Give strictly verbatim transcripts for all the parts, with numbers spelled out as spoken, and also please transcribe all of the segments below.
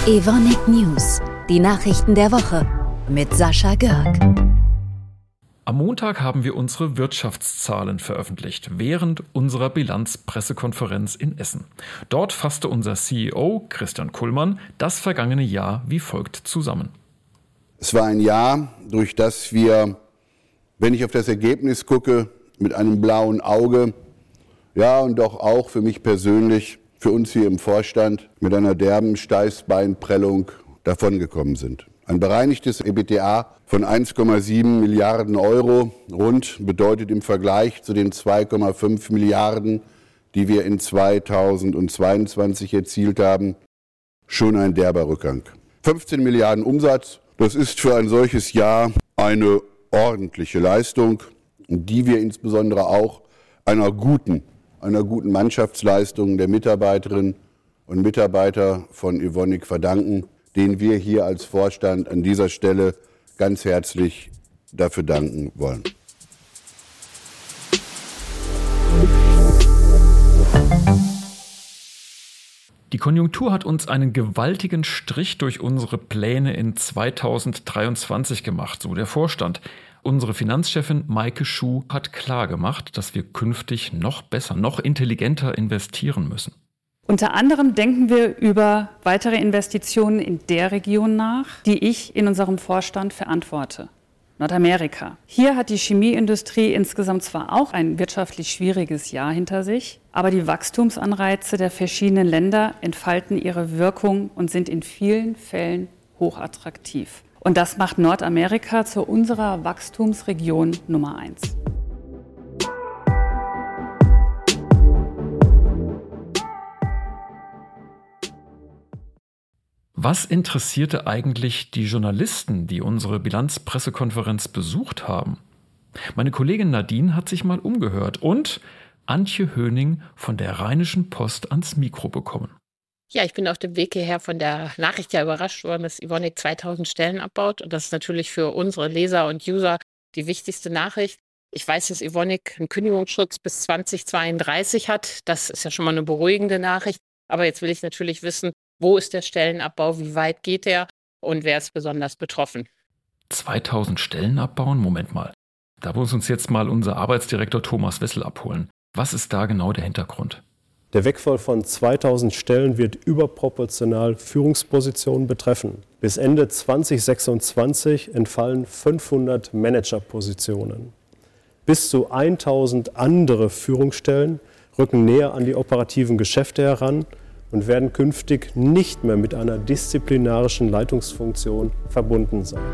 Evonik News, die Nachrichten der Woche mit Sascha Görg. Am Montag haben wir unsere Wirtschaftszahlen veröffentlicht, während unserer Bilanzpressekonferenz in Essen. Dort fasste unser C E O Christian Kullmann das vergangene Jahr wie folgt zusammen. Es war ein Jahr, durch das wir, wenn ich auf das Ergebnis gucke, mit einem blauen Auge, ja und doch auch für mich persönlich, für uns hier im Vorstand, mit einer derben Steißbeinprellung davongekommen sind. Ein bereinigtes EBITDA von eins Komma sieben Milliarden Euro rund bedeutet im Vergleich zu den zwei Komma fünf Milliarden, die wir in zweitausendzweiundzwanzig erzielt haben, schon ein derber Rückgang. fünfzehn Milliarden Umsatz, das ist für ein solches Jahr eine ordentliche Leistung, die wir insbesondere auch einer guten, einer guten Mannschaftsleistung der Mitarbeiterinnen und Mitarbeiter von Evonik verdanken, denen wir hier als Vorstand an dieser Stelle ganz herzlich dafür danken wollen. Die Konjunktur hat uns einen gewaltigen Strich durch unsere Pläne in zweitausenddreiundzwanzig gemacht, so der Vorstand. Unsere Finanzchefin Maike Schuh hat klargemacht, dass wir künftig noch besser, noch intelligenter investieren müssen. Unter anderem denken wir über weitere Investitionen in der Region nach, die ich in unserem Vorstand verantworte. Nordamerika. Hier hat die Chemieindustrie insgesamt zwar auch ein wirtschaftlich schwieriges Jahr hinter sich, aber die Wachstumsanreize der verschiedenen Länder entfalten ihre Wirkung und sind in vielen Fällen hochattraktiv. Und das macht Nordamerika zu unserer Wachstumsregion Nummer eins. Was interessierte eigentlich die Journalisten, die unsere Bilanzpressekonferenz besucht haben? Meine Kollegin Nadine hat sich mal umgehört und Antje Höning von der Rheinischen Post ans Mikro bekommen. Ja, ich bin auf dem Weg hierher von der Nachricht ja überrascht worden, dass Evonik zweitausend Stellen abbaut. Und das ist natürlich für unsere Leser und User die wichtigste Nachricht. Ich weiß, dass Evonik einen Kündigungsschutz bis zweitausendzweiunddreißig hat. Das ist ja schon mal eine beruhigende Nachricht. Aber jetzt will ich natürlich wissen, wo ist der Stellenabbau, wie weit geht der und wer ist besonders betroffen? zweitausend Stellen abbauen? Moment mal. Da muss uns jetzt mal unser Arbeitsdirektor Thomas Wessel abholen. Was ist da genau der Hintergrund? Der Wegfall von zweitausend Stellen wird überproportional Führungspositionen betreffen. Bis Ende zweitausendsechsundzwanzig entfallen fünfhundert Managerpositionen. Bis zu tausend andere Führungsstellen rücken näher an die operativen Geschäfte heran und werden künftig nicht mehr mit einer disziplinarischen Leitungsfunktion verbunden sein.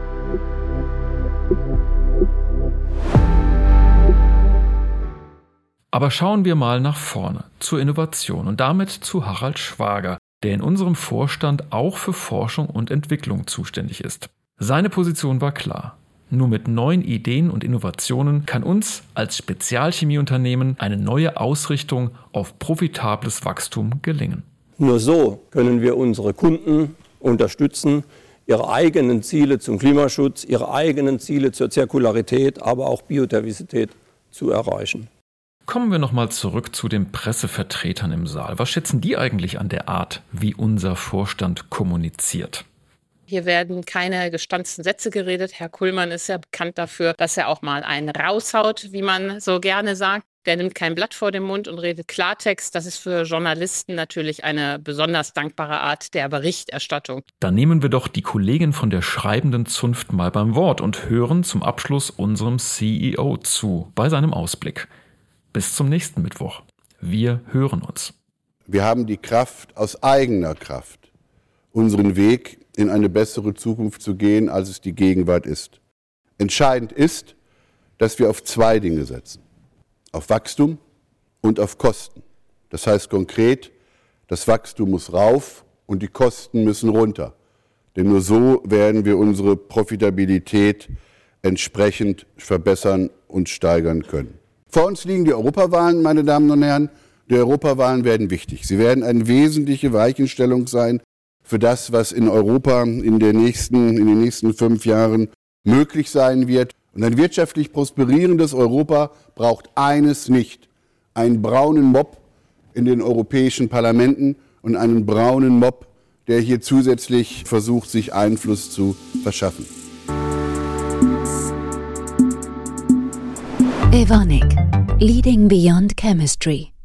Aber schauen wir mal nach vorne, zur Innovation und damit zu Harald Schwager, der in unserem Vorstand auch für Forschung und Entwicklung zuständig ist. Seine Position war klar. Nur mit neuen Ideen und Innovationen kann uns als Spezialchemieunternehmen eine neue Ausrichtung auf profitables Wachstum gelingen. Nur so können wir unsere Kunden unterstützen, ihre eigenen Ziele zum Klimaschutz, ihre eigenen Ziele zur Zirkularität, aber auch Biodiversität zu erreichen. Kommen wir nochmal zurück zu den Pressevertretern im Saal. Was schätzen die eigentlich an der Art, wie unser Vorstand kommuniziert? Hier werden keine gestanzten Sätze geredet. Herr Kullmann ist ja bekannt dafür, dass er auch mal einen raushaut, wie man so gerne sagt. Der nimmt kein Blatt vor den Mund und redet Klartext. Das ist für Journalisten natürlich eine besonders dankbare Art der Berichterstattung. Dann nehmen wir doch die Kollegin von der schreibenden Zunft mal beim Wort und hören zum Abschluss unserem C E O zu bei seinem Ausblick. Bis zum nächsten Mittwoch. Wir hören uns. Wir haben die Kraft, aus eigener Kraft unseren Weg in eine bessere Zukunft zu gehen, als es die Gegenwart ist. Entscheidend ist, dass wir auf zwei Dinge setzen. Auf Wachstum und auf Kosten. Das heißt konkret, das Wachstum muss rauf und die Kosten müssen runter. Denn nur so werden wir unsere Profitabilität entsprechend verbessern und steigern können. Vor uns liegen die Europawahlen, meine Damen und Herren. Die Europawahlen werden wichtig. Sie werden eine wesentliche Weichenstellung sein für das, was in Europa in, der nächsten, in den nächsten fünf Jahren möglich sein wird. Und ein wirtschaftlich prosperierendes Europa braucht eines nicht: einen braunen Mob in den europäischen Parlamenten und einen braunen Mob, der hier zusätzlich versucht, sich Einfluss zu verschaffen. Evonik, leading beyond chemistry.